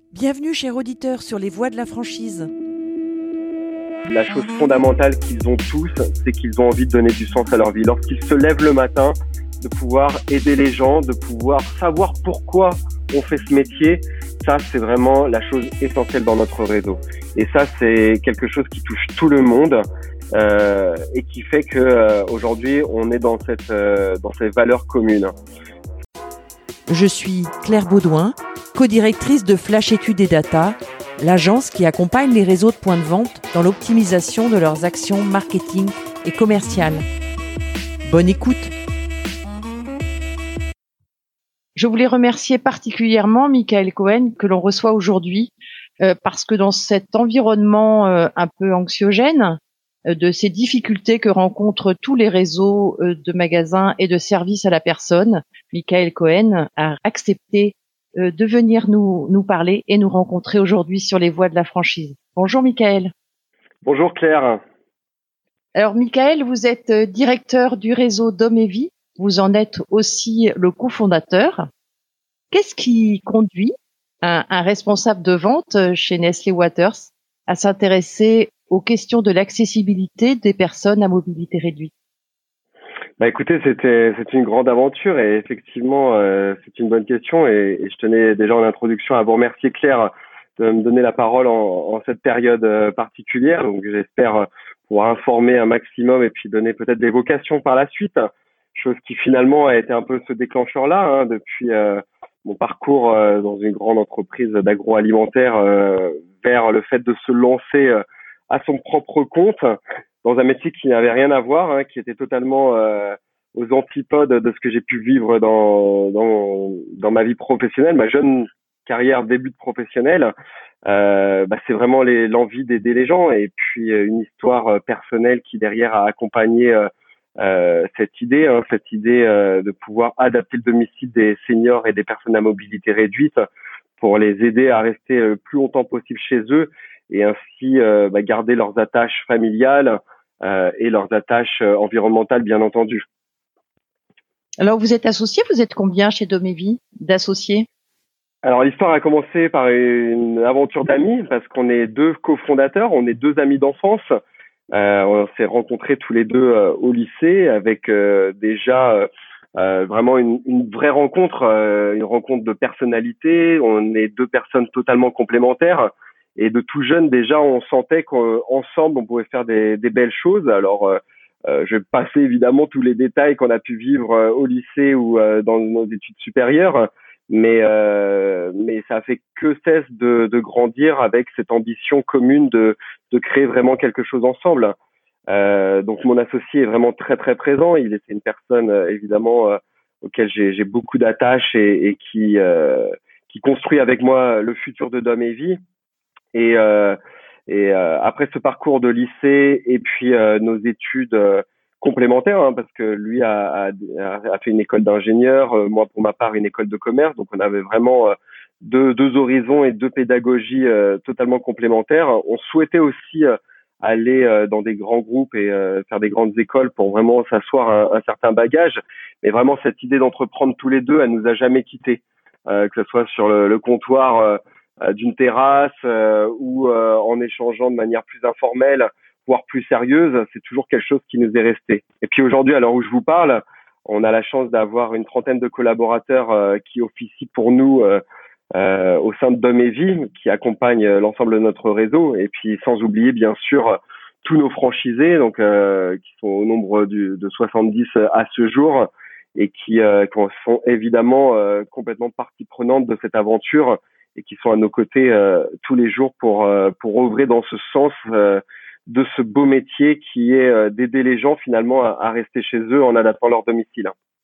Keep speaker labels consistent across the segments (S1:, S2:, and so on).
S1: Bienvenue, chers auditeurs, sur les voies de la franchise.
S2: La chose fondamentale qu'ils ont tous, c'est qu'ils ont envie de donner du sens à leur vie. Lorsqu'ils se lèvent le matin, de pouvoir aider les gens, de pouvoir savoir pourquoi on fait ce métier, ça c'est vraiment la chose essentielle dans notre réseau. Et ça c'est quelque chose qui touche tout le monde et qui fait que aujourd'hui on est dans ces valeurs communes.
S1: Je suis Claire Baudouin, co-directrice de Flash Études et Data, l'agence qui accompagne les réseaux de points de vente dans l'optimisation de leurs actions marketing et commerciales. Bonne écoute. Je voulais remercier particulièrement Michael Cohen que l'on reçoit aujourd'hui parce que dans cet environnement un peu anxiogène, de ces difficultés que rencontrent tous les réseaux de magasins et de services à la personne, Michael Cohen a accepté de venir nous parler et nous rencontrer aujourd'hui sur les voies de la franchise. Bonjour Michael.
S2: Bonjour Claire.
S1: Alors Michael, vous êtes directeur du réseau Dom et Vie, vous en êtes aussi le cofondateur. Qu'est-ce qui conduit un responsable de vente chez Nestlé Waters à s'intéresser aux questions de l'accessibilité des personnes à mobilité réduite?
S2: Écoutez, c'est une grande aventure et effectivement c'est une bonne question et je tenais déjà en introduction à vous remercier Claire de me donner la parole en cette période particulière. Donc j'espère pouvoir informer un maximum et puis donner peut-être des vocations par la suite, chose qui finalement a été un peu ce déclencheur-là depuis mon parcours dans une grande entreprise d'agroalimentaire vers le fait de se lancer à son propre compte dans un métier qui n'avait rien à voir, qui était totalement aux antipodes de ce que j'ai pu vivre dans ma vie professionnelle, ma jeune carrière début de professionnelle. C'est vraiment l'envie d'aider les gens et puis une histoire personnelle qui derrière a accompagné cette idée de pouvoir adapter le domicile des seniors et des personnes à mobilité réduite pour les aider à rester le plus longtemps possible chez eux et ainsi garder leurs attaches familiales et leurs attaches environnementales, bien entendu.
S1: Alors, vous êtes associé, vous êtes combien chez Dom et Vie d'associés?
S2: Alors, l'histoire a commencé par une aventure d'amis parce qu'on est deux cofondateurs, on est deux amis d'enfance. On s'est rencontrés tous les deux au lycée avec déjà vraiment une vraie rencontre, une rencontre de personnalité. On est deux personnes totalement complémentaires. Et de tout jeune, déjà, on sentait qu'ensemble, on pouvait faire des belles choses. Alors, je vais passer évidemment tous les détails qu'on a pu vivre au lycée ou dans nos études supérieures, mais ça a fait que cesse de grandir avec cette ambition commune de créer vraiment quelque chose ensemble. Donc, mon associé est vraiment très, très présent. Il est une personne, évidemment, auquel j'ai beaucoup d'attaches et qui construit avec moi le futur de Dom et Vie. Et après ce parcours de lycée et puis nos études complémentaires, parce que lui a fait une école d'ingénieur, moi pour ma part une école de commerce, donc on avait vraiment deux horizons et deux pédagogies totalement complémentaires. On souhaitait aussi aller dans des grands groupes et faire des grandes écoles pour vraiment s'asseoir un certain bagage, mais vraiment cette idée d'entreprendre tous les deux, elle nous a jamais quittés, que ce soit sur le comptoir d'une terrasse ou en échangeant de manière plus informelle, voire plus sérieuse, c'est toujours quelque chose qui nous est resté. Et puis aujourd'hui, à l'heure où je vous parle, on a la chance d'avoir une trentaine de collaborateurs qui officient pour nous au sein de Dom et Vie, qui accompagnent l'ensemble de notre réseau, et puis sans oublier bien sûr tous nos franchisés, donc qui sont au nombre de 70 à ce jour, et qui sont évidemment complètement partie prenante de cette aventure et qui sont à nos côtés tous les jours pour œuvrer dans ce sens de ce beau métier qui est d'aider les gens finalement à rester chez eux en adaptant leur domicile.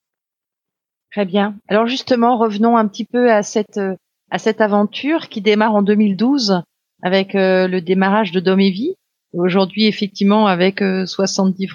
S1: Très bien. Alors justement, revenons un petit peu à cette aventure qui démarre en 2012 avec le démarrage de Dom et Vie. Aujourd'hui, effectivement, avec 70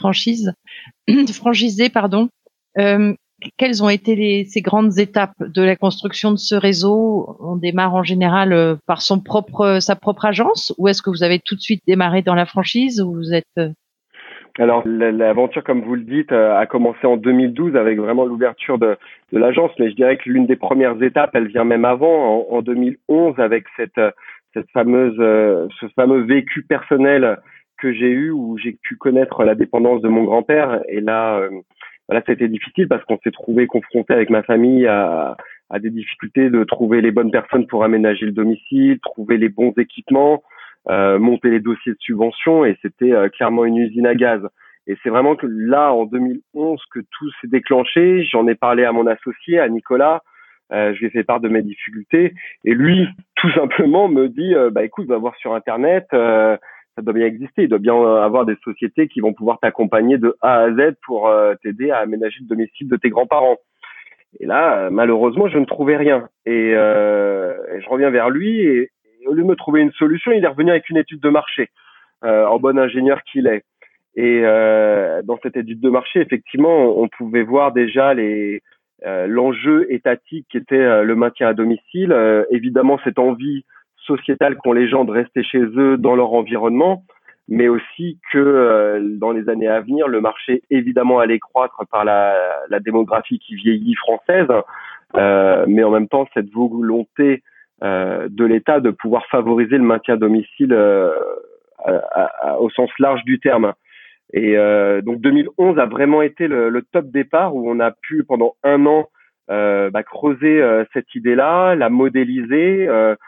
S1: franchisés, pardon. Quelles ont été ces grandes étapes de la construction de ce réseau? On démarre en général par sa propre agence, ou est-ce que vous avez tout de suite démarré dans la franchise, ou vous êtes
S2: Alors, l'aventure, comme vous le dites, a commencé en 2012 avec vraiment l'ouverture de l'agence, mais je dirais que l'une des premières étapes, elle vient même avant, en 2011, avec ce fameux vécu personnel que j'ai eu, où j'ai pu connaître la dépendance de mon grand-père. Et là, voilà, c'était difficile parce qu'on s'est trouvé confronté avec ma famille à des difficultés de trouver les bonnes personnes pour aménager le domicile, trouver les bons équipements, monter les dossiers de subvention, et c'était clairement une usine à gaz. Et c'est vraiment que là, en 2011, que tout s'est déclenché. J'en ai parlé à mon associé, à Nicolas. Je lui ai fait part de mes difficultés, et lui, tout simplement, me dit bah écoute, va voir sur Internet, ça doit bien exister. Il doit bien avoir des sociétés qui vont pouvoir t'accompagner de A à Z pour t'aider à aménager le domicile de tes grands-parents. Et là, malheureusement, je ne trouvais rien. Et je reviens vers lui, et au lieu de me trouver une solution, il est revenu avec une étude de marché, en bon ingénieur qu'il est. Et dans cette étude de marché, effectivement, on pouvait voir déjà l'enjeu étatique qui était le maintien à domicile, évidemment cette envie sociétale qu'ont les gens de rester chez eux dans leur environnement, mais aussi que dans les années à venir, le marché évidemment allait croître par la démographie qui vieillit française, mais en même temps cette volonté de l'État de pouvoir favoriser le maintien à domicile au sens large du terme. Et donc 2011 a vraiment été le top départ, où on a pu pendant un an creuser cette idée-là, la modéliser,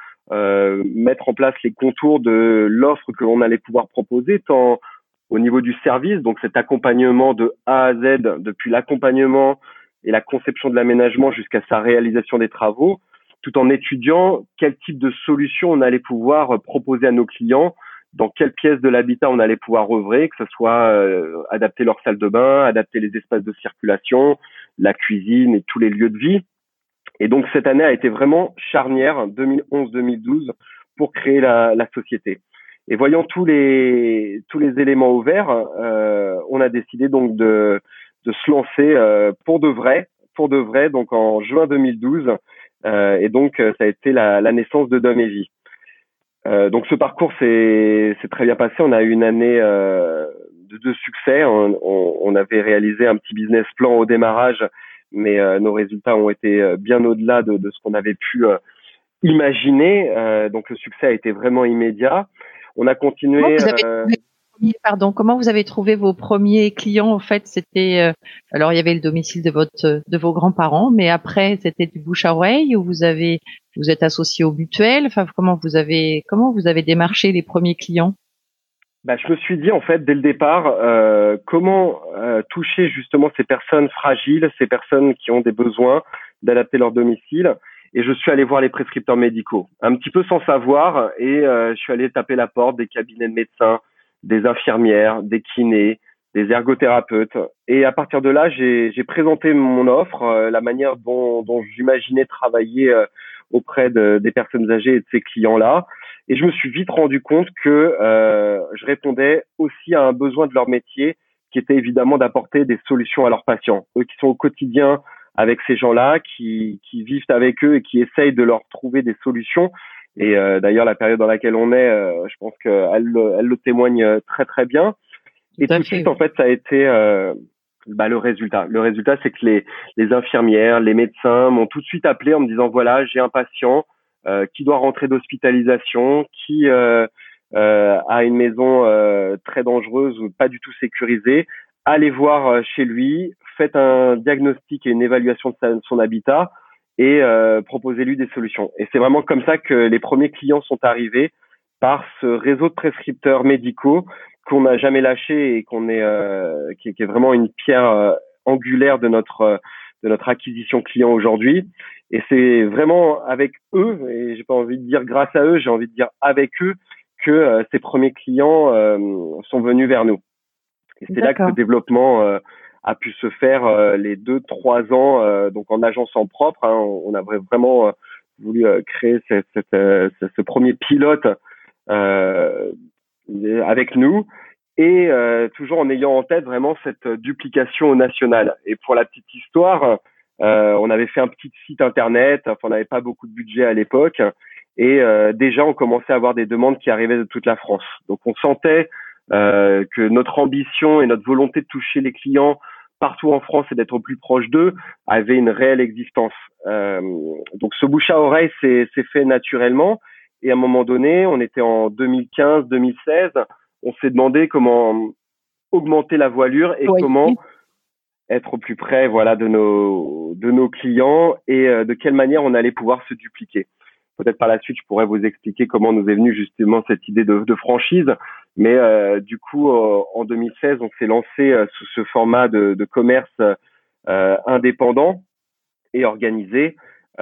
S2: mettre en place les contours de l'offre que l'on allait pouvoir proposer, tant au niveau du service, donc cet accompagnement de A à Z, depuis l'accompagnement et la conception de l'aménagement jusqu'à sa réalisation des travaux, tout en étudiant quel type de solution on allait pouvoir proposer à nos clients, dans quelle pièce de l'habitat on allait pouvoir œuvrer, que ce soit adapter leur salle de bain, adapter les espaces de circulation, la cuisine et tous les lieux de vie. Et donc cette année a été vraiment charnière, 2011-2012, pour créer la société. Et voyant tous les éléments ouverts, on a décidé donc de se lancer pour de vrai, donc en juin 2012. Et donc ça a été la naissance de Dom et Vie. Donc ce parcours s'est très bien passé. On a eu une année de succès. On avait réalisé un petit business plan au démarrage, mais nos résultats ont été bien au-delà de ce qu'on avait pu imaginer. Donc le succès a été vraiment immédiat. On a continué.
S1: Comment vous avez trouvé vos premiers clients? En fait, c'était alors il y avait le domicile de vos grands-parents, mais après c'était du bouche à oreille, ou vous êtes associé au mutuel. Enfin, comment vous avez démarché les premiers clients?
S2: Je me suis dit en fait dès le départ comment toucher justement ces personnes fragiles, ces personnes qui ont des besoins d'adapter leur domicile. Et je suis allé voir les prescripteurs médicaux, un petit peu sans savoir, et je suis allé taper la porte des cabinets de médecins, des infirmières, des kinés, des ergothérapeutes. Et à partir de là, j'ai présenté mon offre, la manière dont j'imaginais travailler auprès des personnes âgées et de ces clients-là. Et je me suis vite rendu compte que je répondais aussi à un besoin de leur métier, qui était évidemment d'apporter des solutions à leurs patients. Eux qui sont au quotidien avec ces gens-là, qui vivent avec eux et qui essayent de leur trouver des solutions. Et d'ailleurs, la période dans laquelle on est, je pense qu'elle le témoigne très très bien. Et tout de suite, en fait, ça a été le résultat. Le résultat, c'est que les infirmières, les médecins m'ont tout de suite appelé en me disant, voilà, j'ai un patient qui doit rentrer d'hospitalisation, qui a une maison très dangereuse ou pas du tout sécurisée. Allez voir chez lui, faites un diagnostic et une évaluation de son habitat, et proposez-lui des solutions. Et c'est vraiment comme ça que les premiers clients sont arrivés, par ce réseau de prescripteurs médicaux qu'on n'a jamais lâché, et qui est vraiment une pierre angulaire de notre acquisition client aujourd'hui. Et c'est vraiment avec eux, et j'ai pas envie de dire grâce à eux, j'ai envie de dire avec eux, que ces premiers clients sont venus vers nous. Et c'est là que ce développement a pu se faire les 2-3 ans, donc en agence en propre. Hein, on a vraiment voulu créer ce premier pilote avec nous, et toujours en ayant en tête vraiment cette duplication au national. Et pour la petite histoire, on avait fait un petit site internet, enfin, on n'avait pas beaucoup de budget à l'époque, et déjà on commençait à avoir des demandes qui arrivaient de toute la France. Donc on sentait que notre ambition et notre volonté de toucher les clients partout en France et d'être au plus proche d'eux avait une réelle existence. Donc ce bouche à oreille s'est fait naturellement, et à un moment donné, on était en 2015-2016, on s'est demandé comment augmenter la voilure et
S1: Oui.
S2: comment être au plus près, voilà, de nos clients, et de quelle manière on allait pouvoir se dupliquer. Peut-être par la suite, je pourrais vous expliquer comment nous est venue justement cette idée de franchise. Mais du coup, en 2016, on s'est lancé sous ce format de commerce indépendant et organisé,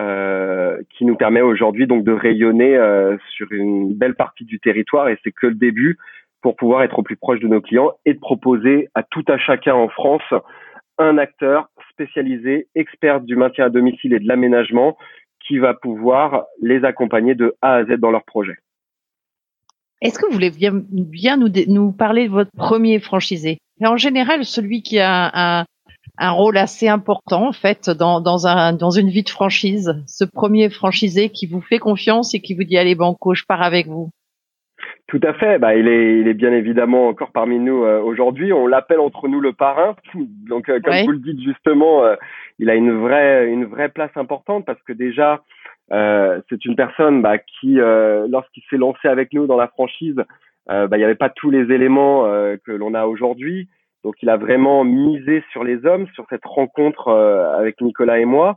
S2: qui nous permet aujourd'hui donc de rayonner sur une belle partie du territoire. Et c'est que le début pour pouvoir être au plus proche de nos clients et de proposer à tout à chacun en France un acteur spécialisé, expert du maintien à domicile et de l'aménagement, qui va pouvoir les accompagner de A à Z dans leur projet.
S1: Est-ce que vous voulez bien nous parler de votre premier franchisé? Et en général, celui qui a un rôle assez important en fait dans une vie de franchise, ce premier franchisé qui vous fait confiance et qui vous dit allez banco, je pars avec vous.
S2: Tout à fait. Il est bien évidemment encore parmi nous aujourd'hui. On l'appelle entre nous le parrain. Donc, comme vous le dites justement, il a une vraie place importante, parce que déjà, c'est une personne qui, lorsqu'il s'est lancé avec nous dans la franchise, il n'y avait pas tous les éléments que l'on a aujourd'hui. Donc, il a vraiment misé sur les hommes, sur cette rencontre avec Nicolas et moi.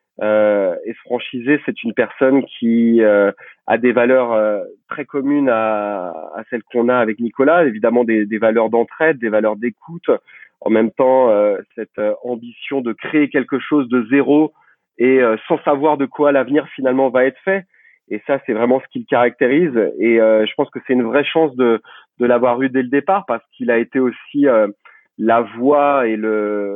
S2: Et ce franchisé, c'est une personne qui a des valeurs très communes à celles qu'on a avec Nicolas, évidemment des valeurs d'entraide, des valeurs d'écoute, en même temps cette ambition de créer quelque chose de zéro et sans savoir de quoi l'avenir finalement va être fait. Et ça, c'est vraiment ce qui le caractérise. Et je pense que c'est une vraie chance de l'avoir eu dès le départ, parce qu'il a été aussi la voix et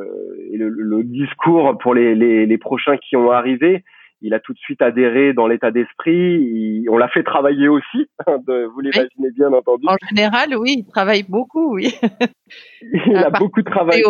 S2: le discours pour les prochains qui ont arrivé. Il a tout de suite adhéré dans l'état d'esprit. On l'a fait travailler aussi, vous l'imaginez bien entendu.
S1: En général, oui, il travaille beaucoup, oui.
S2: Il a beaucoup travaillé.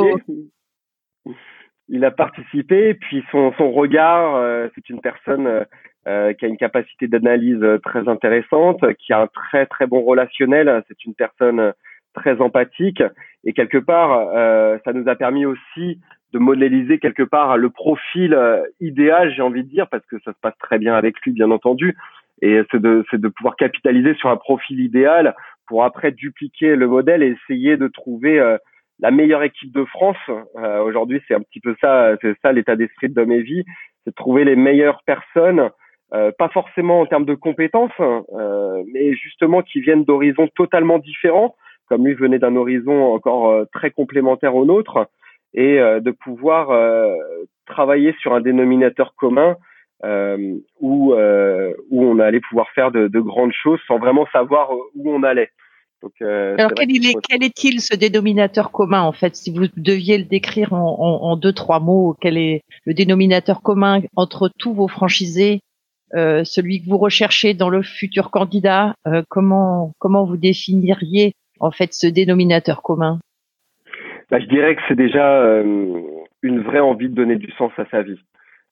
S2: Il a participé, puis son regard, c'est une personne qui a une capacité d'analyse très intéressante, qui a un très très bon relationnel. C'est une personne très empathique, et quelque part, ça nous a permis aussi de modéliser quelque part le profil idéal, j'ai envie de dire, parce que ça se passe très bien avec lui, bien entendu. Et c'est de pouvoir capitaliser sur un profil idéal pour après dupliquer le modèle et essayer de trouver la meilleure équipe de France. Aujourd'hui, c'est un petit peu ça, c'est ça l'état d'esprit de Dom et Vie, c'est de trouver les meilleures personnes, pas forcément en termes de compétences, mais justement qui viennent d'horizons totalement différents, comme lui venait d'un horizon encore très complémentaire au nôtre, et de pouvoir travailler sur un dénominateur commun où on allait pouvoir faire de grandes choses sans vraiment savoir où on allait. Donc,
S1: alors quel est-il ce dénominateur commun en fait, si vous deviez le décrire en 2-3 mots? Quel est le dénominateur commun entre tous vos franchisés, celui que vous recherchez dans le futur candidat? Comment vous définiriez en fait ce dénominateur commun?
S2: Je dirais que c'est déjà une vraie envie de donner du sens à sa vie.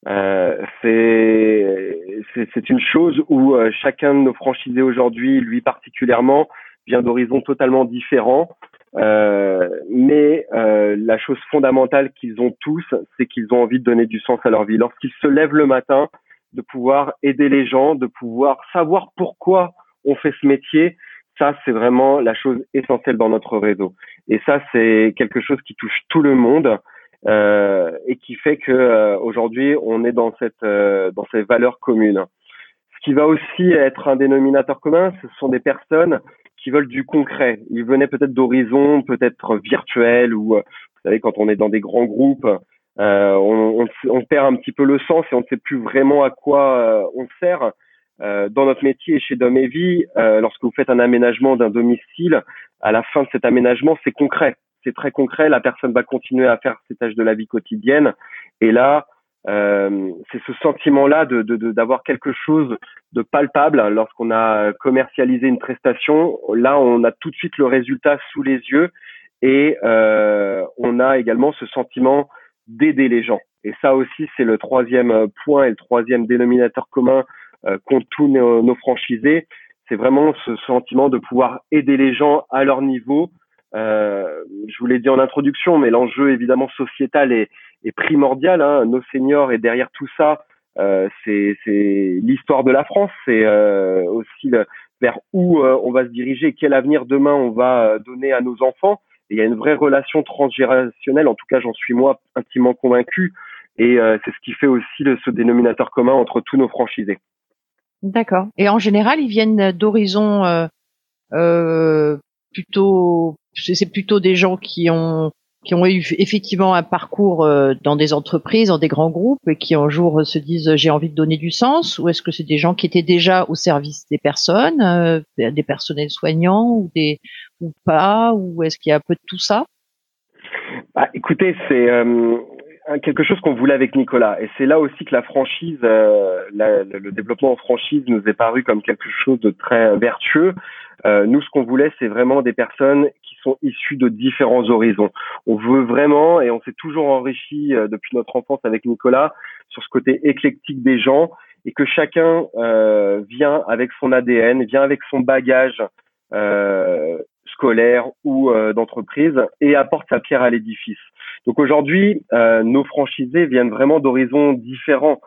S2: C'est une chose où chacun de nos franchisés aujourd'hui, lui particulièrement, vient d'horizons totalement différents. Mais la chose fondamentale qu'ils ont tous, c'est qu'ils ont envie de donner du sens à leur vie. Lorsqu'ils se lèvent le matin, de pouvoir aider les gens, de pouvoir savoir pourquoi on fait ce métier, ça, c'est vraiment la chose essentielle dans notre réseau. Et ça, c'est quelque chose qui touche tout le monde. Et qui fait que aujourd'hui on est dans ces valeurs communes. Ce qui va aussi être un dénominateur commun, ce sont des personnes qui veulent du concret. Ils venaient peut-être d'horizons peut-être virtuels, ou vous savez, quand on est dans des grands groupes, on perd un petit peu le sens et on ne sait plus vraiment à quoi on sert. Dans notre métier chez Dom et Vie, lorsque vous faites un aménagement d'un domicile, à la fin de cet aménagement, c'est concret. C'est très concret, la personne va continuer à faire ses tâches de la vie quotidienne. Et là, c'est ce sentiment-là d'avoir quelque chose de palpable lorsqu'on a commercialisé une prestation. Là, on a tout de suite le résultat sous les yeux, et on a également ce sentiment d'aider les gens. Et ça aussi, c'est le troisième point et le troisième dénominateur commun qu'ont tous nos franchisés. c'est vraiment ce sentiment de pouvoir aider les gens à leur niveau. Je vous l'ai dit en introduction, mais l'enjeu évidemment sociétal est primordial. Hein. Nos seniors et derrière tout ça, c'est l'histoire de la France, c'est aussi vers où on va se diriger, quel avenir demain on va donner à nos enfants. Et il y a une vraie relation transgénérationnelle, en tout cas j'en suis moi intimement convaincu, et c'est ce qui fait aussi ce dénominateur commun entre tous nos franchisés.
S1: D'accord. Et en général, ils viennent d'horizons plutôt, c'est plutôt des gens qui ont eu effectivement un parcours dans des entreprises, dans des grands groupes, et qui un jour se disent j'ai envie de donner du sens, ou est-ce que c'est des gens qui étaient déjà au service des personnes, des personnels soignants ou pas, ou est-ce qu'il y a un peu de tout ça?
S2: Bah, écoutez, c'est quelque chose qu'on voulait avec Nicolas, et c'est là aussi que la franchise, le développement en franchise nous est paru comme quelque chose de très vertueux. Nous, ce qu'on voulait, c'est vraiment des personnes qui sont issues de différents horizons. On veut vraiment, et on s'est toujours enrichi depuis notre enfance avec Nicolas, sur ce côté éclectique des gens, et que chacun vient avec son ADN, vient avec son bagage scolaire ou d'entreprise, et apporte sa pierre à l'édifice. Donc aujourd'hui, nos franchisés viennent vraiment d'horizons différents.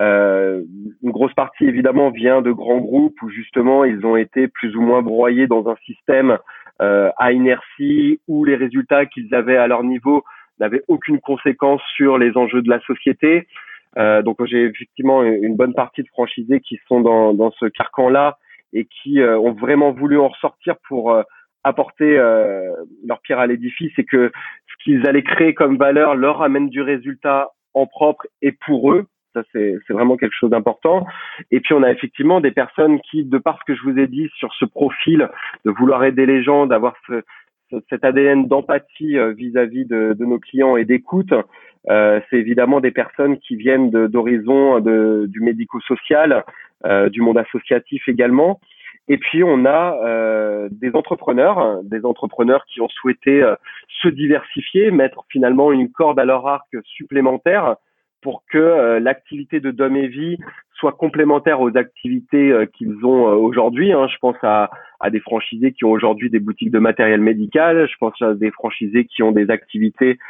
S2: Une grosse partie évidemment vient de grands groupes où justement ils ont été plus ou moins broyés dans un système à inertie, où les résultats qu'ils avaient à leur niveau n'avaient aucune conséquence sur les enjeux de la société. Donc j'ai effectivement une bonne partie de franchisés qui sont dans ce carcan-là et qui ont vraiment voulu en ressortir pour apporter leur pierre à l'édifice, et que ce qu'ils allaient créer comme valeur leur amène du résultat en propre et pour eux. Ça, c'est vraiment quelque chose d'important. Et puis, on a effectivement des personnes qui, de par ce que je vous ai dit sur ce profil, de vouloir aider les gens, d'avoir cet ADN d'empathie vis-à-vis de nos clients et d'écoute, c'est évidemment des personnes qui viennent d'horizons du médico-social, du monde associatif également. Et puis, on a des entrepreneurs qui ont souhaité se diversifier, mettre finalement une corde à leur arc supplémentaire pour que l'activité de Dom et Vie soit complémentaire aux activités qu'ils ont aujourd'hui. Hein. Je pense à des franchisés qui ont aujourd'hui des boutiques de matériel médical. Je pense à des franchisés qui ont des activités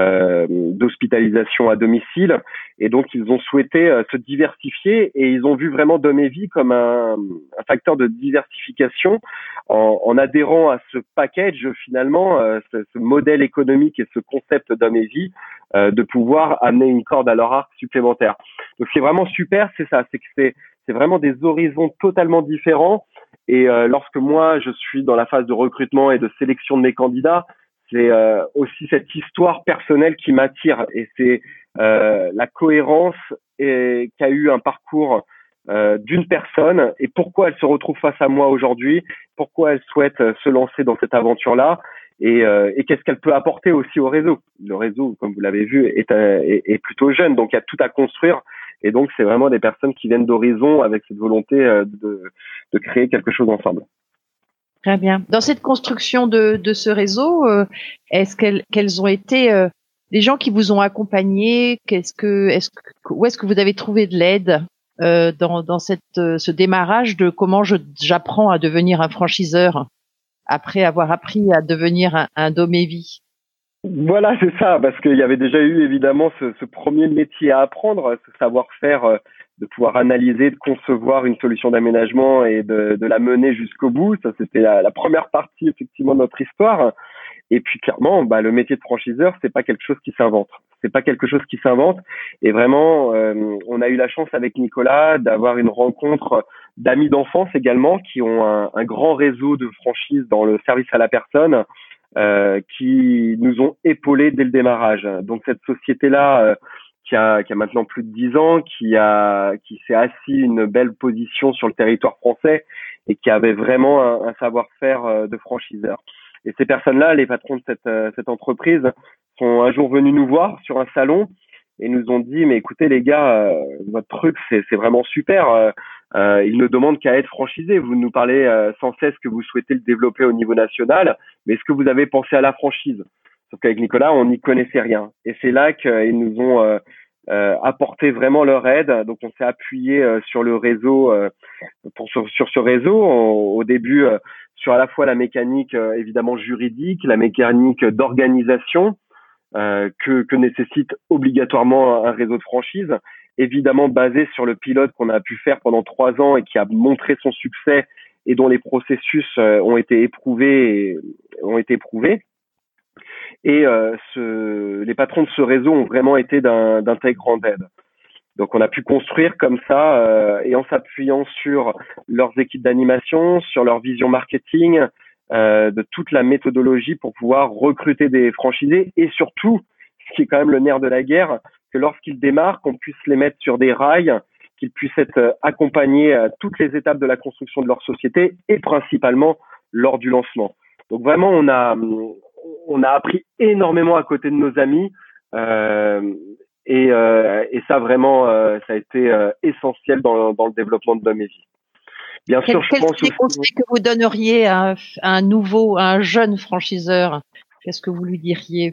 S2: d'hospitalisation à domicile. Et donc, ils ont souhaité se diversifier, et ils ont vu vraiment Dom et Vie comme un facteur de diversification en adhérant à ce package, finalement, ce modèle économique et ce concept Dom et Vie, de pouvoir amener une corde à leur arc supplémentaire. Donc, c'est vraiment super, c'est ça, c'est vraiment des horizons totalement différents. Et lorsque moi, je suis dans la phase de recrutement et de sélection de mes candidats, c'est aussi cette histoire personnelle qui m'attire, et c'est la cohérence qu'a eu un parcours d'une personne, et pourquoi elle se retrouve face à moi aujourd'hui, pourquoi elle souhaite se lancer dans cette aventure-là, et qu'est-ce qu'elle peut apporter aussi au réseau. Le réseau, comme vous l'avez vu, est plutôt jeune, donc il y a tout à construire, et donc c'est vraiment des personnes qui viennent d'horizon avec cette volonté de créer quelque chose ensemble.
S1: Très bien. Dans cette construction de ce réseau, est-ce quels ont été les gens qui vous ont accompagné? Où est-ce que vous avez trouvé de l'aide dans ce démarrage de comment j'apprends à devenir un franchiseur après avoir appris à devenir un Dom et Vie?
S2: Voilà, c'est ça, parce qu'il y avait déjà eu évidemment ce premier métier à apprendre, ce savoir-faire de pouvoir analyser, de concevoir une solution d'aménagement et de la mener jusqu'au bout. Ça, c'était la première partie effectivement de notre histoire. Et puis clairement, le métier de franchiseur, c'est pas quelque chose qui s'invente. C'est pas quelque chose qui s'invente. Et vraiment, on a eu la chance avec Nicolas d'avoir une rencontre d'amis d'enfance également, qui ont un grand réseau de franchises dans le service à la personne, qui nous ont épaulés dès le démarrage. Donc cette société-là, qui a maintenant plus de 10 ans, qui s'est assis une belle position sur le territoire français, et qui avait vraiment un savoir-faire de franchiseur. Et ces personnes-là, les patrons de cette entreprise, sont un jour venus nous voir sur un salon et nous ont dit, mais écoutez les gars, votre truc c'est vraiment super. Ils ne demandent qu'à être franchisés. Vous nous parlez sans cesse que vous souhaitez le développer au niveau national, mais est-ce que vous avez pensé à la franchise? Sauf qu'avec Nicolas, on n'y connaissait rien. Et c'est là qu'ils nous ont apporter vraiment leur aide. Donc on s'est appuyé sur le réseau, sur ce réseau. Au début, sur à la fois la mécanique évidemment juridique, la mécanique d'organisation que nécessite obligatoirement un réseau de franchise, évidemment basé sur le pilote qu'on a pu faire pendant 3 ans et qui a montré son succès et dont les processus ont été éprouvés. Et les patrons de ce réseau ont vraiment été d'un très grande aide. Donc on a pu construire comme ça et en s'appuyant sur leurs équipes d'animation, sur leur vision marketing, de toute la méthodologie pour pouvoir recruter des franchisés et surtout, ce qui est quand même le nerf de la guerre, que lorsqu'ils démarrent, qu'on puisse les mettre sur des rails, qu'ils puissent être accompagnés à toutes les étapes de la construction de leur société et principalement lors du lancement. Donc vraiment, on a appris énormément à côté de nos amis et ça vraiment, ça a été essentiel dans le développement de Domévie. Bien sûr, je pense
S1: aussi. Quels conseils que vous donneriez à un jeune franchiseur? Qu'est-ce que vous lui diriez?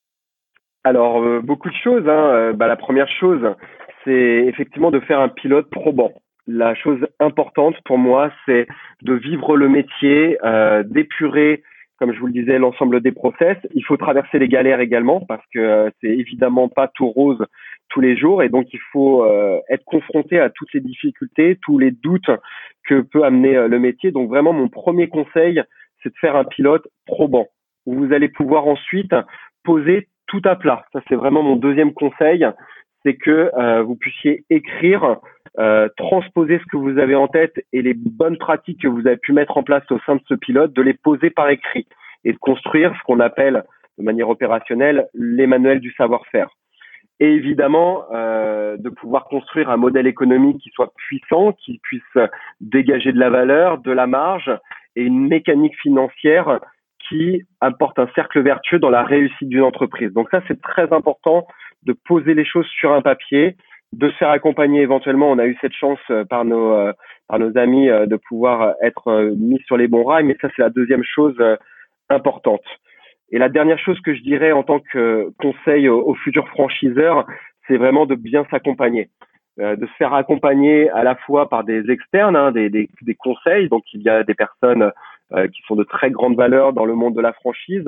S2: Alors, beaucoup de choses. La première chose, c'est effectivement de faire un pilote probant. La chose importante pour moi, c'est de vivre le métier, d'épurer, comme je vous le disais, l'ensemble des process. Il faut traverser les galères également parce que c'est évidemment pas tout rose tous les jours et donc il faut être confronté à toutes les difficultés, tous les doutes que peut amener le métier. Donc vraiment, mon premier conseil, c'est de faire un pilote probant où vous allez pouvoir ensuite poser tout à plat. Ça, c'est vraiment mon deuxième conseil, c'est que vous puissiez écrire, transposer ce que vous avez en tête et les bonnes pratiques que vous avez pu mettre en place au sein de ce pilote, de les poser par écrit et de construire ce qu'on appelle de manière opérationnelle les manuels du savoir-faire. Et évidemment, de pouvoir construire un modèle économique qui soit puissant, qui puisse dégager de la valeur, de la marge et une mécanique financière qui apporte un cercle vertueux dans la réussite d'une entreprise. Donc ça, c'est très important de poser les choses sur un papier, de se faire accompagner éventuellement. On a eu cette chance par nos amis de pouvoir être mis sur les bons rails, mais ça, c'est la deuxième chose importante. Et la dernière chose que je dirais en tant que conseil aux futurs franchiseurs, c'est vraiment de bien s'accompagner, de se faire accompagner à la fois par des externes, des conseils. Donc il y a des personnes qui sont de très grande valeur dans le monde de la franchise.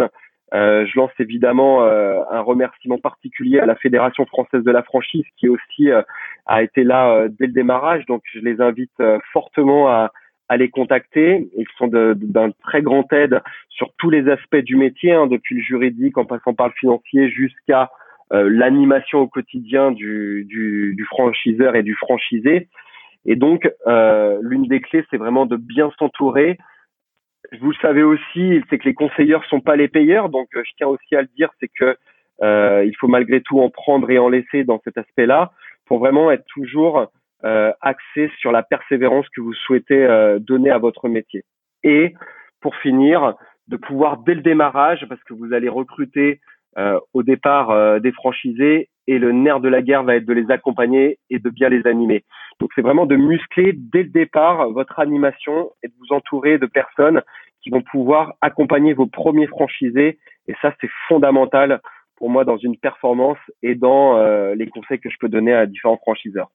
S2: Je lance évidemment un remerciement particulier à la Fédération française de la franchise qui aussi a été là dès le démarrage. Donc je les invite fortement à les contacter. Ils sont d'un très grand aide sur tous les aspects du métier, depuis le juridique en passant par le financier jusqu'à l'animation au quotidien du franchiseur et du franchisé. Et donc, l'une des clés, c'est vraiment de bien s'entourer. Vous le savez aussi, c'est que les conseilleurs sont pas les payeurs. Donc, je tiens aussi à le dire, c'est que il faut malgré tout en prendre et en laisser dans cet aspect-là pour vraiment être toujours axé sur la persévérance que vous souhaitez donner à votre métier. Et pour finir, de pouvoir dès le démarrage, parce que vous allez recruter au départ des franchisés et le nerf de la guerre va être de les accompagner et de bien les animer. Donc c'est vraiment de muscler dès le départ votre animation et de vous entourer de personnes qui vont pouvoir accompagner vos premiers franchisés et ça c'est fondamental pour moi dans une performance et dans les conseils que je peux donner à différents franchiseurs.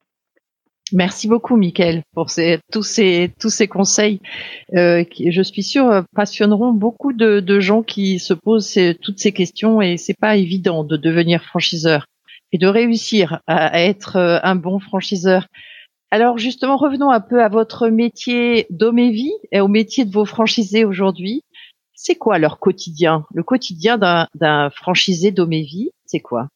S1: Merci beaucoup, Mickaël, pour tous ces conseils qui, je suis sûre, passionneront beaucoup de gens qui se posent toutes ces questions et c'est pas évident de devenir franchiseur et de réussir à être un bon franchiseur. Alors justement, revenons un peu à votre métier Domévie et au métier de vos franchisés aujourd'hui. C'est quoi leur quotidien? Le quotidien d'un franchisé Domévie, c'est quoi?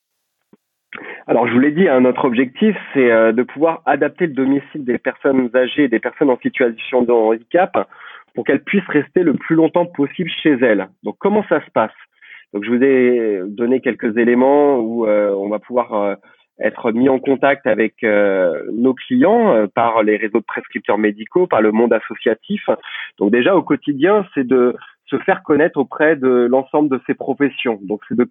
S2: Alors, je vous l'ai dit, notre objectif, c'est de pouvoir adapter le domicile des personnes âgées et des personnes en situation de handicap pour qu'elles puissent rester le plus longtemps possible chez elles. Donc, comment ça se passe? Donc, je vous ai donné quelques éléments où on va pouvoir être mis en contact avec nos clients par les réseaux de prescripteurs médicaux, par le monde associatif. Donc, déjà, au quotidien, c'est de se faire connaître auprès de l'ensemble de ces professions. Donc, c'est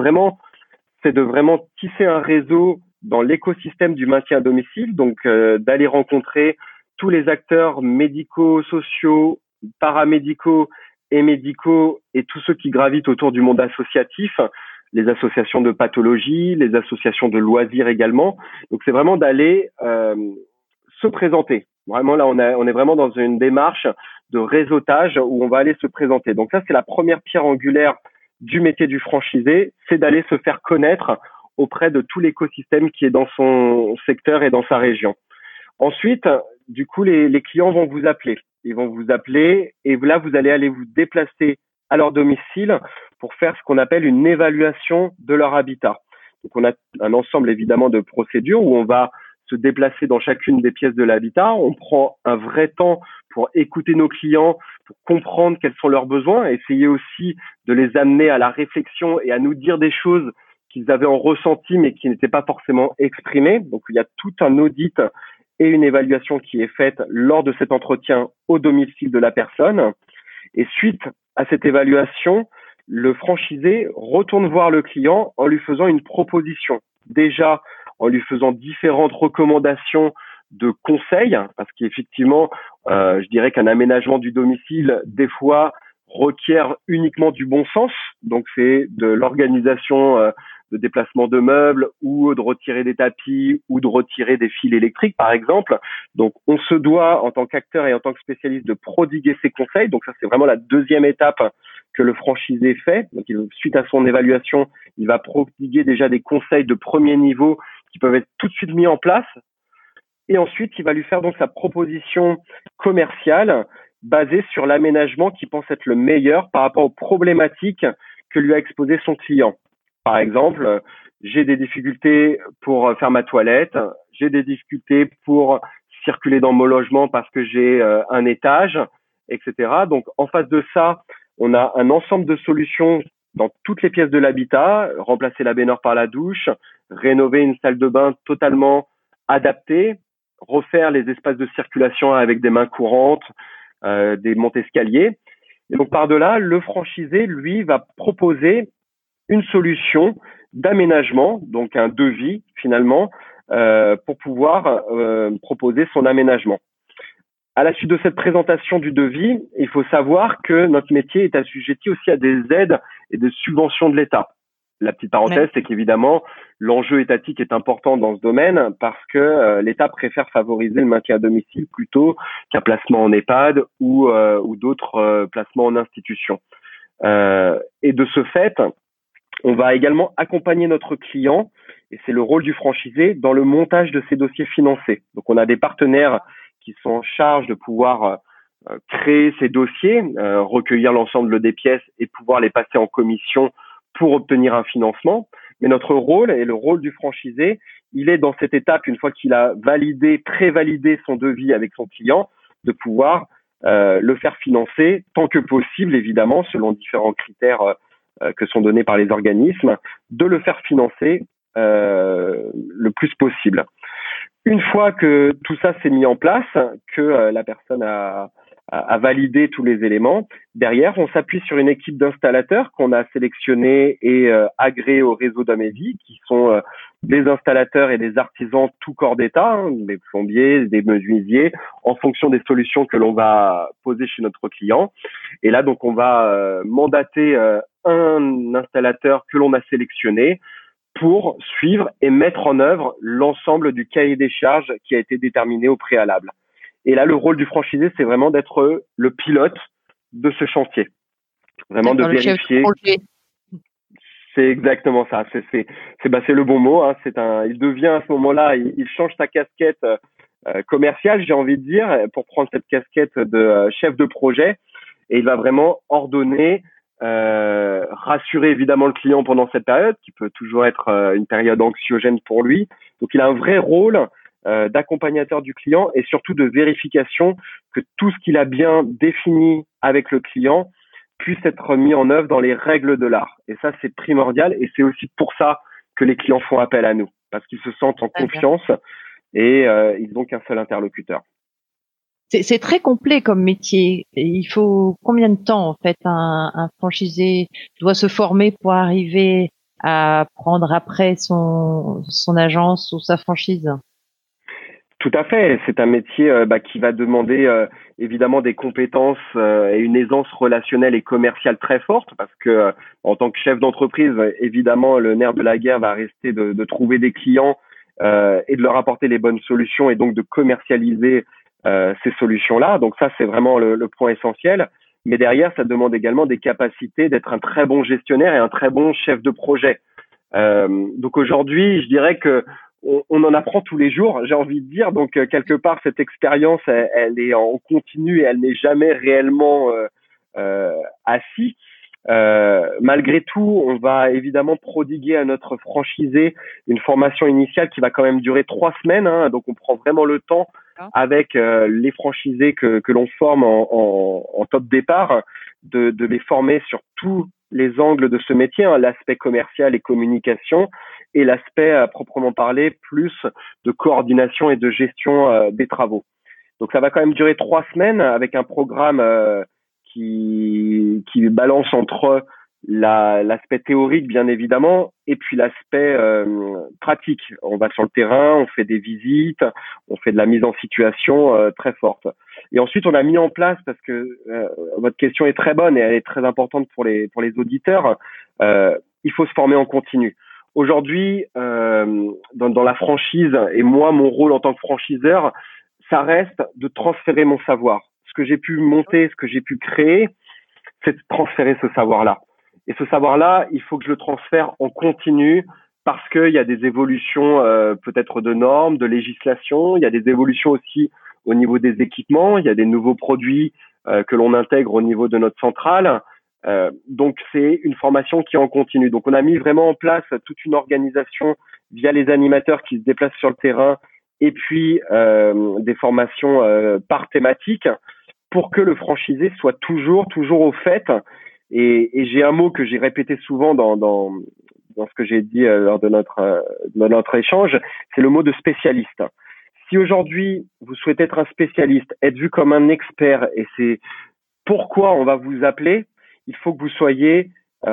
S2: de vraiment tisser un réseau dans l'écosystème du maintien à domicile, donc d'aller rencontrer tous les acteurs médicaux, sociaux, paramédicaux et médicaux et tous ceux qui gravitent autour du monde associatif les associations de pathologie, les associations de loisirs également. Donc c'est vraiment d'aller se présenter. Vraiment là, on est vraiment dans une démarche de réseautage où on va aller se présenter. Donc ça, c'est la première pierre angulaire du métier du franchisé, c'est d'aller se faire connaître auprès de tout l'écosystème qui est dans son secteur et dans sa région. Ensuite, du coup, les clients vont vous appeler. Ils vont vous appeler et là, vous allez aller vous déplacer à leur domicile pour faire ce qu'on appelle une évaluation de leur habitat. Donc, on a un ensemble évidemment de procédures où on va se déplacer dans chacune des pièces de l'habitat. On prend un vrai temps pour écouter nos clients, pour comprendre quels sont leurs besoins, essayer aussi de les amener à la réflexion et à nous dire des choses qu'ils avaient en ressenti mais qui n'étaient pas forcément exprimées. Donc, il y a tout un audit et une évaluation qui est faite lors de cet entretien au domicile de la personne. Et suite à cette évaluation, le franchisé retourne voir le client en lui faisant une proposition. Déjà, en lui faisant différentes recommandations de conseils, parce qu'effectivement, je dirais qu'un aménagement du domicile, des fois, requiert uniquement du bon sens. Donc, c'est de l'organisation de déplacement de meubles ou de retirer des tapis ou de retirer des fils électriques, par exemple. Donc, on se doit, en tant qu'acteur et en tant que spécialiste, de prodiguer ces conseils. Donc, ça, c'est vraiment la deuxième étape que le franchisé fait. Donc, suite à son évaluation, il va prodiguer déjà des conseils de premier niveau qui peuvent être tout de suite mis en place. Et ensuite, il va lui faire donc sa proposition commerciale basée sur l'aménagement qu'il pense être le meilleur par rapport aux problématiques que lui a exposé son client. Par exemple, j'ai des difficultés pour faire ma toilette, j'ai des difficultés pour circuler dans mon logement parce que j'ai un étage, etc. Donc, en face de ça, on a un ensemble de solutions dans toutes les pièces de l'habitat, remplacer la baignoire par la douche, rénover une salle de bain totalement adaptée, refaire les espaces de circulation avec des mains courantes, des montes-escaliers. Et donc, par-delà, le franchisé, lui, va proposer une solution d'aménagement, donc un devis finalement, pour pouvoir proposer son aménagement. À la suite de cette présentation du devis, il faut savoir que notre métier est assujetti aussi à des aides et des subventions de l'État. La petite parenthèse, c'est qu'évidemment, l'enjeu étatique est important dans ce domaine parce que l'État préfère favoriser le maintien à domicile plutôt qu'un placement en EHPAD ou d'autres placements en institution. Et de ce fait, on va également accompagner notre client, et c'est le rôle du franchisé, dans le montage de ses dossiers financés. Donc, on a des partenaires qui sont en charge de pouvoir créer ces dossiers, recueillir l'ensemble des pièces et pouvoir les passer en commission pour obtenir un financement. Mais notre rôle et le rôle du franchisé, il est dans cette étape, une fois qu'il a validé, prévalidé son devis avec son client, de pouvoir le faire financer tant que possible, évidemment, selon différents critères que sont donnés par les organismes, de le faire financer le plus possible. Une fois que tout ça s'est mis en place, que la personne a validé tous les éléments, derrière, on s'appuie sur une équipe d'installateurs qu'on a sélectionnés et agréés au réseau d'Amévi, qui sont des installateurs et des artisans tout corps d'État, hein, des plombiers, des menuisiers, en fonction des solutions que l'on va poser chez notre client. Et là, donc, on va mandater un installateur que l'on a sélectionné pour suivre et mettre en œuvre l'ensemble du cahier des charges qui a été déterminé au préalable. Et là, le rôle du franchisé, c'est vraiment d'être le pilote de ce chantier. Vraiment de vérifier. C'est exactement ça. C'est le bon mot. Hein. Il devient à ce moment-là, il change sa casquette commerciale, j'ai envie de dire, pour prendre cette casquette de chef de projet. Et il va vraiment ordonner, rassurer évidemment le client pendant cette période, qui peut toujours être une période anxiogène pour lui. Donc, il a un vrai rôle d'accompagnateur du client et surtout de vérification que tout ce qu'il a bien défini avec le client puisse être mis en œuvre dans les règles de l'art. Et ça, c'est primordial et c'est aussi pour ça que les clients font appel à nous, parce qu'ils se sentent en confiance et ils n'ont qu'un seul interlocuteur.
S1: C'est très complet comme métier. Et il faut combien de temps, en fait, un franchisé doit se former pour arriver à prendre après son agence ou sa franchise?
S2: Tout à fait. C'est un métier qui va demander évidemment des compétences et une aisance relationnelle et commerciale très forte parce que en tant que chef d'entreprise, évidemment, le nerf de la guerre va rester de trouver des clients et de leur apporter les bonnes solutions et donc de commercialiser ces solutions-là. Donc ça, c'est vraiment le point essentiel. Mais derrière, ça demande également des capacités d'être un très bon gestionnaire et un très bon chef de projet. Donc aujourd'hui, je dirais que on en apprend tous les jours, j'ai envie de dire. Donc quelque part, cette expérience, elle est en continu et elle n'est jamais réellement assise. Malgré tout, on va évidemment prodiguer à notre franchisé une formation initiale qui va quand même durer 3 semaines. Hein, donc on prend vraiment le temps avec les franchisés que l'on forme en top départ de les former sur tous les angles de ce métier, hein, l'aspect commercial et communication et l'aspect à proprement parler plus de coordination et de gestion des travaux. Donc ça va quand même durer 3 semaines avec un programme qui balance entre l'aspect théorique bien évidemment et puis l'aspect pratique. On va sur le terrain, on fait des visites, on fait de la mise en situation très forte. Et ensuite on a mis en place, parce que votre question est très bonne et elle est très importante pour les auditeurs, il faut se former en continu. Aujourd'hui, dans la franchise, et moi, mon rôle en tant que franchiseur, ça reste de transférer mon savoir. Ce que j'ai pu monter, ce que j'ai pu créer, c'est de transférer ce savoir-là. Et ce savoir-là, il faut que je le transfère en continu parce qu'il y a des évolutions peut-être de normes, de législation, il y a des évolutions aussi au niveau des équipements, il y a des nouveaux produits que l'on intègre au niveau de notre centrale. Donc c'est une formation qui est en continu. Donc on a mis vraiment en place toute une organisation via les animateurs qui se déplacent sur le terrain et puis des formations par thématique pour que le franchisé soit toujours au fait. Et j'ai un mot que j'ai répété souvent dans ce que j'ai dit lors de notre échange, c'est le mot de spécialiste. Si aujourd'hui vous souhaitez être un spécialiste, être vu comme un expert, et c'est pourquoi on va vous appeler, il faut que vous soyez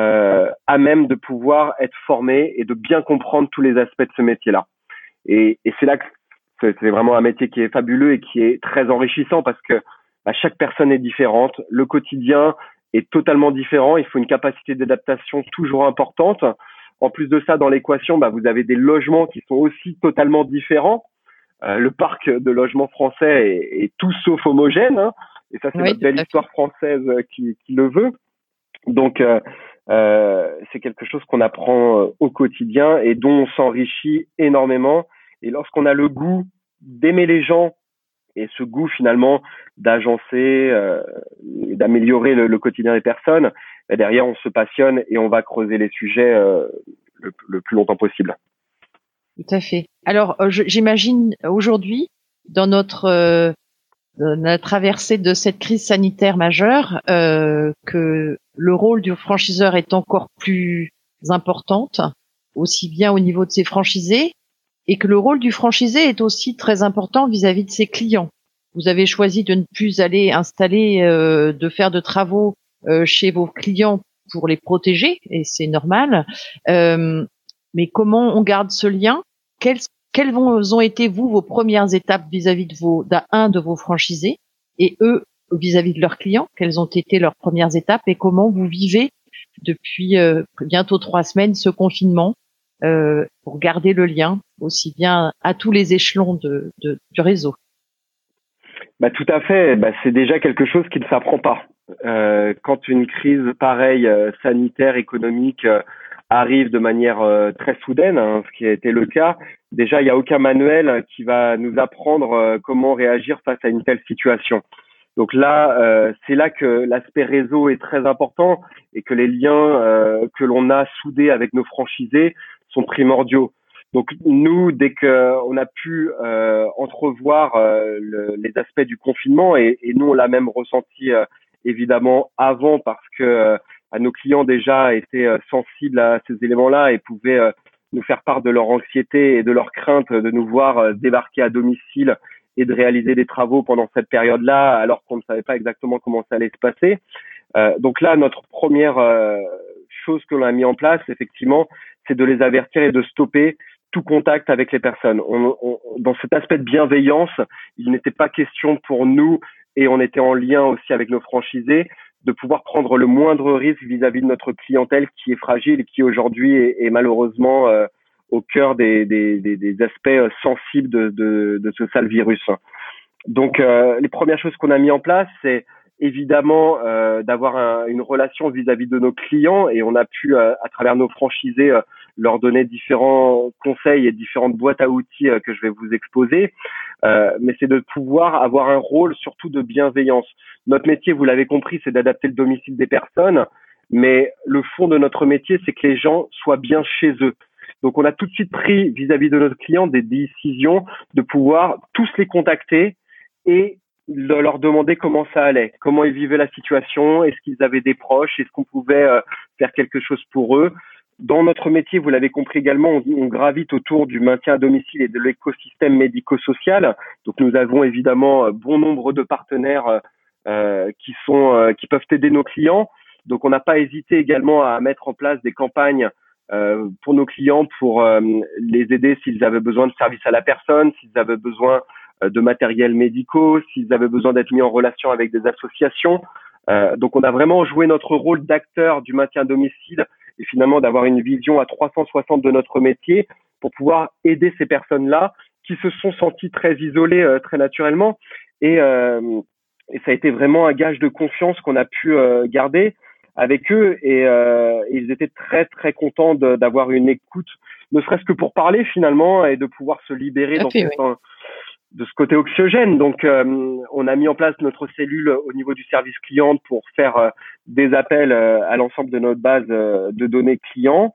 S2: à même de pouvoir être formé et de bien comprendre tous les aspects de ce métier-là. Et c'est là que c'est vraiment un métier qui est fabuleux et qui est très enrichissant parce que chaque personne est différente, le quotidien est totalement différent, il faut une capacité d'adaptation toujours importante. En plus de ça, dans l'équation, vous avez des logements qui sont aussi totalement différents. Le parc de logements français est tout sauf homogène, hein, et ça c'est notre belle histoire française qui le veut. Donc c'est quelque chose qu'on apprend au quotidien et dont on s'enrichit énormément. Et lorsqu'on a le goût d'aimer les gens et ce goût finalement d'agencer, d'améliorer le quotidien des personnes, derrière on se passionne et on va creuser les sujets le plus longtemps possible.
S1: Tout à fait. Alors j'imagine aujourd'hui dans notre traversée de cette crise sanitaire majeure que le rôle du franchiseur est encore plus importante, aussi bien au niveau de ses franchisés, et que le rôle du franchisé est aussi très important vis-à-vis de ses clients. Vous avez choisi de ne plus aller installer, de faire de travaux chez vos clients pour les protéger, et c'est normal. Mais comment on garde ce lien? Quelles ont été vos premières étapes vis-à-vis de vos franchisés et eux vis-à-vis de leurs clients? Quelles ont été leurs premières étapes et comment vous vivez depuis bientôt 3 semaines ce confinement pour garder le lien aussi bien à tous les échelons du réseau?
S2: Tout à fait. C'est déjà quelque chose qui ne s'apprend pas. Quand une crise pareille, sanitaire, économique, arrive de manière très soudaine, hein, ce qui a été le cas, déjà il n'y a aucun manuel qui va nous apprendre comment réagir face à une telle situation. Donc là, c'est là que l'aspect réseau est très important et que les liens que l'on a soudés avec nos franchisés sont primordiaux. Donc nous, dès qu'on a pu entrevoir les aspects du confinement, et nous on l'a même ressenti évidemment avant parce que nos clients déjà étaient sensibles à ces éléments-là et pouvaient nous faire part de leur anxiété et de leur crainte de nous voir débarquer à domicile et de réaliser des travaux pendant cette période-là alors qu'on ne savait pas exactement comment ça allait se passer. Donc là, notre première chose que l'on a mis en place, effectivement, c'est de les avertir et de stopper tout contact avec les personnes. Dans cet aspect de bienveillance, il n'était pas question pour nous, et on était en lien aussi avec nos franchisés, de pouvoir prendre le moindre risque vis-à-vis de notre clientèle qui est fragile et qui aujourd'hui est malheureusement au cœur des aspects sensibles de ce sale virus. Donc, les premières choses qu'on a mis en place, c'est évidemment d'avoir une relation vis-à-vis de nos clients, et on a pu, à travers nos franchisés, leur donner différents conseils et différentes boîtes à outils que je vais vous exposer. Mais c'est de pouvoir avoir un rôle surtout de bienveillance. Notre métier, vous l'avez compris, c'est d'adapter le domicile des personnes, mais le fond de notre métier, c'est que les gens soient bien chez eux. Donc, on a tout de suite pris vis-à-vis de nos clients des décisions de pouvoir tous les contacter et de leur demander comment ça allait, comment ils vivaient la situation, est-ce qu'ils avaient des proches, est-ce qu'on pouvait faire quelque chose pour eux. Dans notre métier, vous l'avez compris également, on gravite autour du maintien à domicile et de l'écosystème médico-social. Donc, nous avons évidemment bon nombre de partenaires qui peuvent aider nos clients. Donc, on n'a pas hésité également à mettre en place des campagnes pour nos clients pour les aider s'ils avaient besoin de services à la personne, s'ils avaient besoin de matériels médicaux, s'ils avaient besoin d'être mis en relation avec des associations. Donc, on a vraiment joué notre rôle d'acteur du maintien à domicile et finalement d'avoir une vision à 360 de notre métier pour pouvoir aider ces personnes-là qui se sont senties très isolées très naturellement. Et ça a été vraiment un gage de confiance qu'on a pu garder avec eux, et ils étaient très très contents d'avoir une écoute, ne serait-ce que pour parler finalement et de pouvoir se libérer de ce côté oxygène. Donc, on a mis en place notre cellule au niveau du service client pour faire des appels à l'ensemble de notre base de données clients.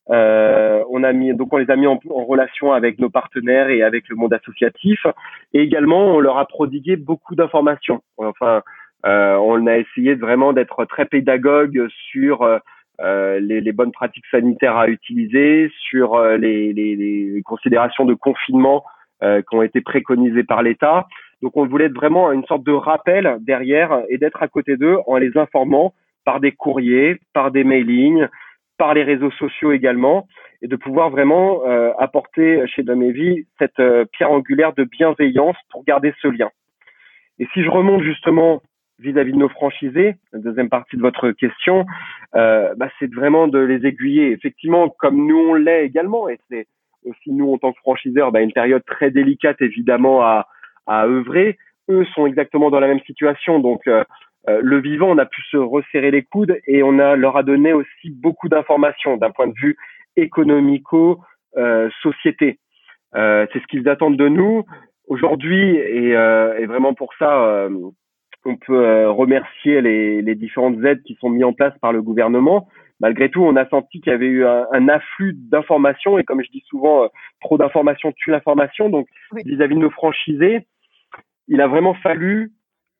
S2: On les a mis en relation avec nos partenaires et avec le monde associatif. Et également, on leur a prodigué beaucoup d'informations. Enfin, on a essayé vraiment d'être très pédagogue sur les bonnes pratiques sanitaires à utiliser, sur les considérations de confinement qui ont été préconisées par l'État. Donc, on voulait être vraiment une sorte de rappel derrière et d'être à côté d'eux en les informant par des courriers, par des mailings, par les réseaux sociaux également, et de pouvoir vraiment apporter chez Domevi cette pierre angulaire de bienveillance pour garder ce lien. Et si je remonte justement vis-à-vis de nos franchisés, la deuxième partie de votre question, c'est vraiment de les aiguiller. Effectivement, comme nous on l'est également, et c'est aussi nous en tant que franchiseurs, une période très délicate évidemment à œuvrer. Eux sont exactement dans la même situation, donc le vivant, on a pu se resserrer les coudes et leur a donné aussi beaucoup d'informations d'un point de vue économico-société. C'est ce qu'ils attendent de nous aujourd'hui, et vraiment pour ça, on peut remercier les différentes aides qui sont mises en place par le gouvernement. Malgré tout, on a senti qu'il y avait eu un afflux d'informations, et comme je dis souvent, trop d'informations tue l'information. Donc, vis-à-vis de nos franchisés, il a vraiment fallu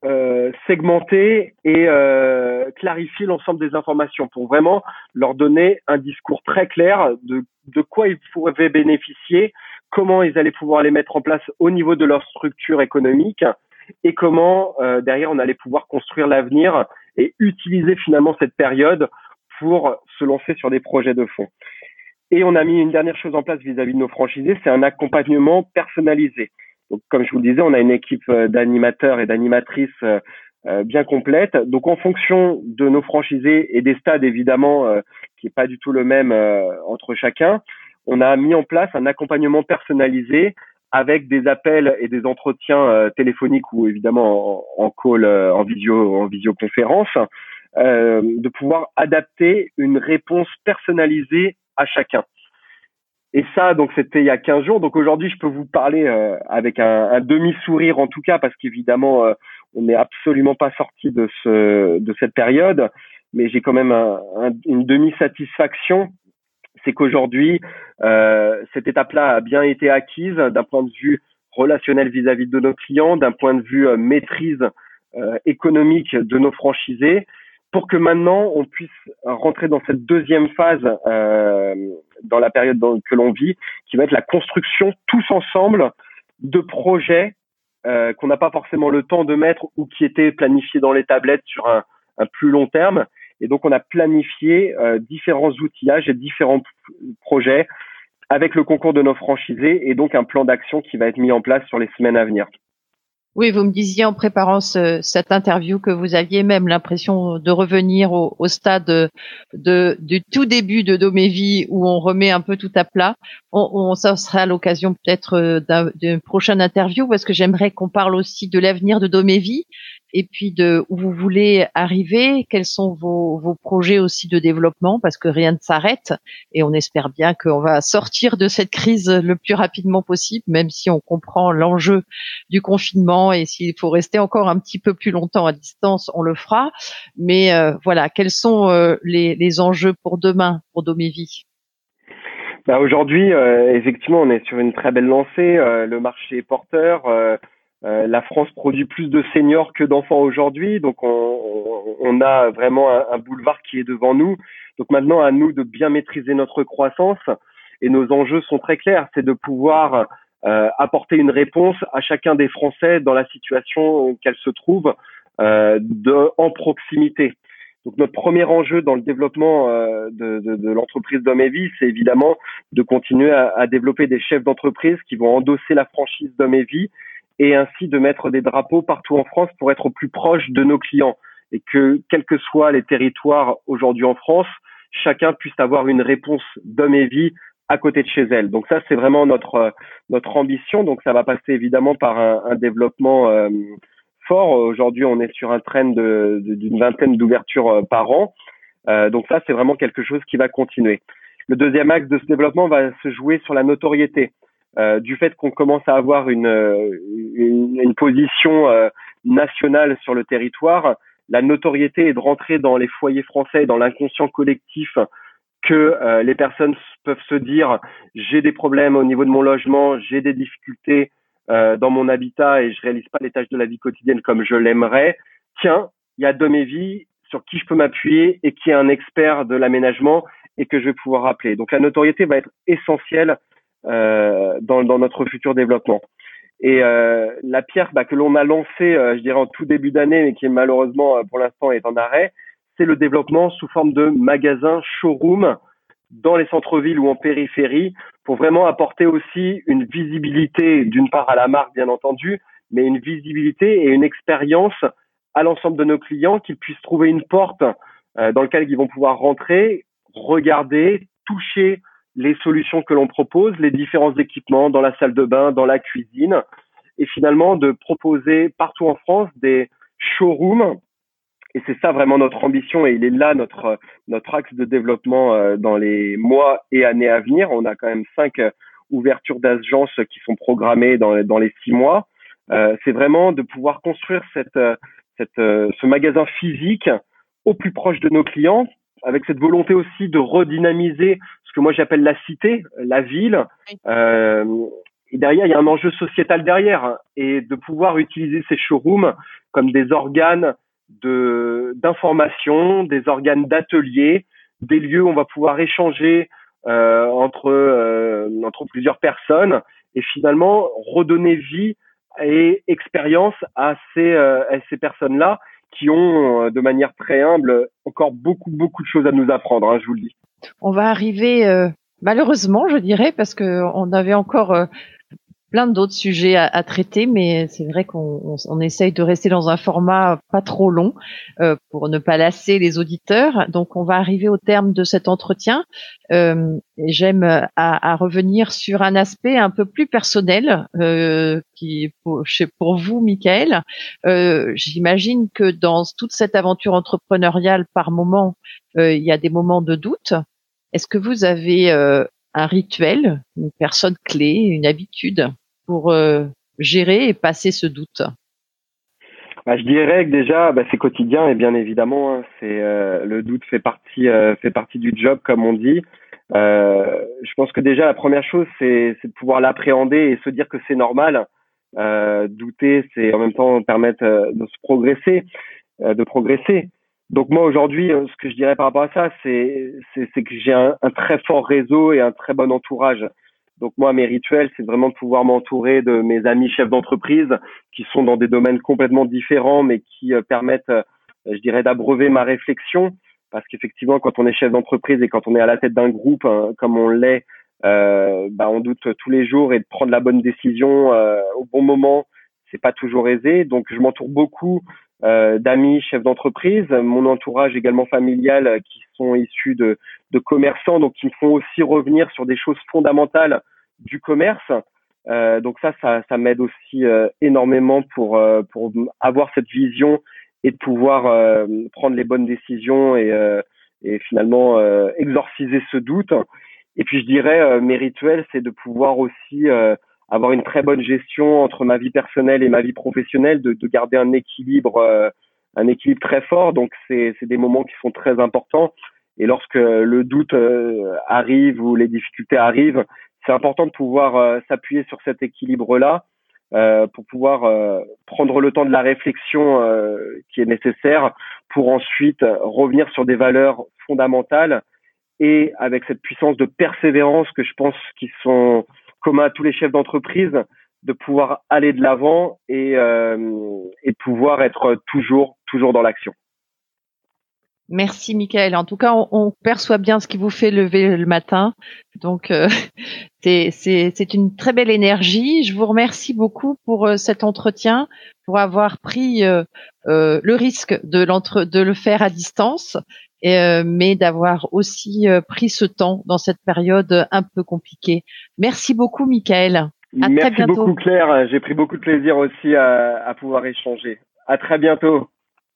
S2: segmenter et clarifier l'ensemble des informations pour vraiment leur donner un discours très clair de quoi ils pouvaient bénéficier, comment ils allaient pouvoir les mettre en place au niveau de leur structure économique, et comment derrière on allait pouvoir construire l'avenir et utiliser finalement cette période pour se lancer sur des projets de fonds. Et on a mis une dernière chose en place vis-à-vis de nos franchisés, c'est un accompagnement personnalisé. Donc, comme je vous le disais, on a une équipe d'animateurs et d'animatrices bien complète. Donc, en fonction de nos franchisés et des stades, évidemment, qui est pas du tout le même entre chacun, on a mis en place un accompagnement personnalisé avec des appels et des entretiens téléphoniques ou évidemment en call, en visioconférence, de pouvoir adapter une réponse personnalisée à chacun. Et ça, donc, c'était il y a 15 jours. Donc, aujourd'hui, je peux vous parler avec un demi-sourire, en tout cas, parce qu'évidemment, on n'est absolument pas sorti de cette période. Mais j'ai quand même une demi-satisfaction. C'est qu'aujourd'hui, cette étape-là a bien été acquise d'un point de vue relationnel vis-à-vis de nos clients, d'un point de vue maîtrise économique de nos franchisés, pour que maintenant on puisse rentrer dans cette deuxième phase dans la période que l'on vit, qui va être la construction tous ensemble de projets qu'on n'a pas forcément le temps de mettre ou qui étaient planifiés dans les tablettes sur un plus long terme. Et donc on a planifié différents outillages et différents projets avec le concours de nos franchisés et donc un plan d'action qui va être mis en place sur les semaines à venir.
S1: Oui, vous me disiez en préparant cette interview que vous aviez même l'impression de revenir au stade du tout début de Domévie où on remet un peu tout à plat. Ça sera l'occasion peut-être d'une prochaine interview parce que j'aimerais qu'on parle aussi de l'avenir de Domévie et puis de où vous voulez arriver, quels sont vos projets aussi de développement parce que rien ne s'arrête et on espère bien qu'on va sortir de cette crise le plus rapidement possible, même si on comprend l'enjeu du confinement et s'il faut rester encore un petit peu plus longtemps à distance, on le fera. Mais voilà, quels sont les enjeux pour demain pour Domévie?
S2: Aujourd'hui, effectivement, on est sur une très belle lancée. Le marché est porteur. La France produit plus de seniors que d'enfants aujourd'hui, donc on a vraiment un boulevard qui est devant nous. Donc maintenant, à nous de bien maîtriser notre croissance et nos enjeux sont très clairs, c'est de pouvoir apporter une réponse à chacun des Français dans la situation qu'elle se trouve en proximité. Donc notre premier enjeu dans le développement de l'entreprise Domévie, c'est évidemment de continuer à développer des chefs d'entreprise qui vont endosser la franchise Domévie et ainsi de mettre des drapeaux partout en France pour être au plus proche de nos clients et que, quels que soient les territoires aujourd'hui en France, chacun puisse avoir une réponse Domévie à côté de chez elle. Donc ça, c'est vraiment notre ambition. Donc ça va passer évidemment par un développement fort. Aujourd'hui, on est sur un trend d'une vingtaine d'ouvertures par an. Donc ça, c'est vraiment quelque chose qui va continuer. Le deuxième axe de ce développement va se jouer sur la notoriété. Du fait qu'on commence à avoir une position nationale sur le territoire, la notoriété est de rentrer dans les foyers français, dans l'inconscient collectif, que les personnes peuvent se dire j'ai des problèmes au niveau de mon logement, j'ai des difficultés dans mon habitat et je réalise pas les tâches de la vie quotidienne comme je l'aimerais. Tiens, il y a Domévie sur qui je peux m'appuyer et qui est un expert de l'aménagement et que je vais pouvoir appeler. Donc la notoriété va être essentielle dans notre futur développement. Et la pierre que l'on a lancée, je dirais en tout début d'année, mais qui malheureusement pour l'instant est en arrêt, c'est le développement sous forme de magasins showroom dans les centres-villes ou en périphérie pour vraiment apporter aussi une visibilité d'une part à la marque bien entendu, mais une visibilité et une expérience à l'ensemble de nos clients qu'ils puissent trouver une porte dans laquelle ils vont pouvoir rentrer, regarder, toucher les solutions que l'on propose, les différents équipements dans la salle de bain, dans la cuisine, et finalement de proposer partout en France des showrooms. Et c'est ça vraiment notre ambition et il est là notre axe de développement dans les mois et années à venir. On a quand même 5 ouvertures d'agences qui sont programmées dans les 6 mois. C'est vraiment de pouvoir construire ce magasin physique au plus proche de nos clients, avec cette volonté aussi de redynamiser ce que moi j'appelle la cité, la ville. Et derrière, il y a un enjeu sociétal derrière et de pouvoir utiliser ces showrooms comme des organes d'information, des organes d'atelier, des lieux où on va pouvoir échanger entre plusieurs personnes et finalement redonner vie et expérience à ces personnes-là qui ont, de manière très humble, encore beaucoup de choses à nous apprendre, je vous le dis.
S1: On va arriver, malheureusement, je dirais, parce que on avait encore plein d'autres sujets à traiter, mais c'est vrai qu'on essaye de rester dans un format pas trop long pour ne pas lasser les auditeurs. Donc, on va arriver au terme de cet entretien. Et j'aime à revenir sur un aspect un peu plus personnel qui pour vous, Michael. J'imagine que dans toute cette aventure entrepreneuriale, par moment, il y a des moments de doute. Est-ce que vous avez un rituel, une personne clé, une habitude pour gérer et passer ce doute?
S2: Je dirais que déjà, c'est quotidien et bien évidemment, c'est le doute fait partie du job comme on dit. Je pense que déjà la première chose, c'est de pouvoir l'appréhender et se dire que c'est normal. Douter, c'est en même temps permettre de progresser. Donc moi aujourd'hui, ce que je dirais par rapport à ça, c'est que j'ai un très fort réseau et un très bon entourage. Donc moi, mes rituels, c'est vraiment de pouvoir m'entourer de mes amis chefs d'entreprise qui sont dans des domaines complètement différents, mais qui permettent, je dirais, d'abreuver ma réflexion. Parce qu'effectivement, quand on est chef d'entreprise et quand on est à la tête d'un groupe, comme on l'est on doute tous les jours et de prendre la bonne décision au bon moment, c'est pas toujours aisé. Donc je m'entoure beaucoup d'amis chefs d'entreprise, mon entourage également familial qui sont issus de commerçants, donc qui me font aussi revenir sur des choses fondamentales du commerce. Donc ça m'aide aussi énormément pour avoir cette vision et de pouvoir prendre les bonnes décisions et finalement exorciser ce doute. Et puis je dirais mes rituels, c'est de pouvoir aussi avoir une très bonne gestion entre ma vie personnelle et ma vie professionnelle, de garder un équilibre très fort. Donc c'est des moments qui sont très importants. Et lorsque le doute arrive ou les difficultés arrivent, c'est important de pouvoir s'appuyer sur cet équilibre-là pour pouvoir prendre le temps de la réflexion qui est nécessaire pour ensuite revenir sur des valeurs fondamentales et avec cette puissance de persévérance que je pense qui sont communs à tous les chefs d'entreprise, de pouvoir aller de l'avant et pouvoir être toujours dans l'action.
S1: Merci Michael. En tout cas, on perçoit bien ce qui vous fait lever le matin. Donc, c'est une très belle énergie. Je vous remercie beaucoup pour cet entretien, pour avoir pris le risque de le faire à distance, mais d'avoir aussi pris ce temps dans cette période un peu compliquée. Merci beaucoup Michael.
S2: Merci beaucoup Claire. J'ai pris beaucoup de plaisir aussi à pouvoir échanger. À très bientôt.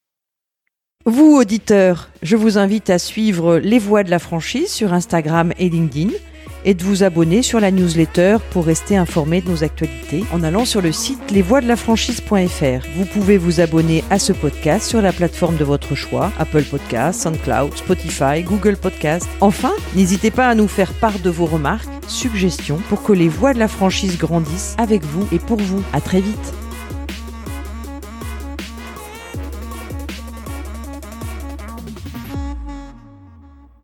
S3: Vous, auditeurs, je vous invite à suivre Les Voix de la Franchise sur Instagram et LinkedIn et de vous abonner sur la newsletter pour rester informé de nos actualités en allant sur le site lesvoixdelafranchise.fr. Vous pouvez vous abonner à ce podcast sur la plateforme de votre choix, Apple Podcasts, SoundCloud, Spotify, Google Podcasts. Enfin, n'hésitez pas à nous faire part de vos remarques, suggestions pour que les Voix de la Franchise grandissent avec vous et pour vous. À très vite.